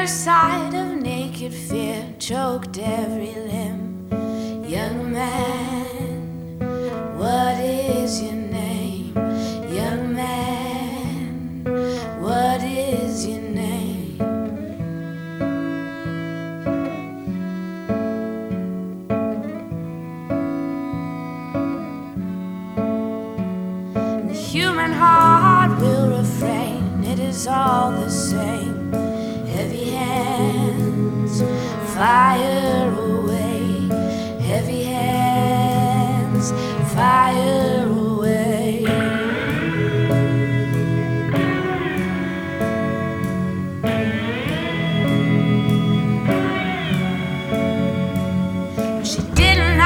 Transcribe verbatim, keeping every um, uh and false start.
first sight of naked fear choked every limb. Young man, what is your name? Young man, what is your name? The human heart will refrain, it is all the same. Heavy hands, fire away. Heavy hands, fire away. She didn't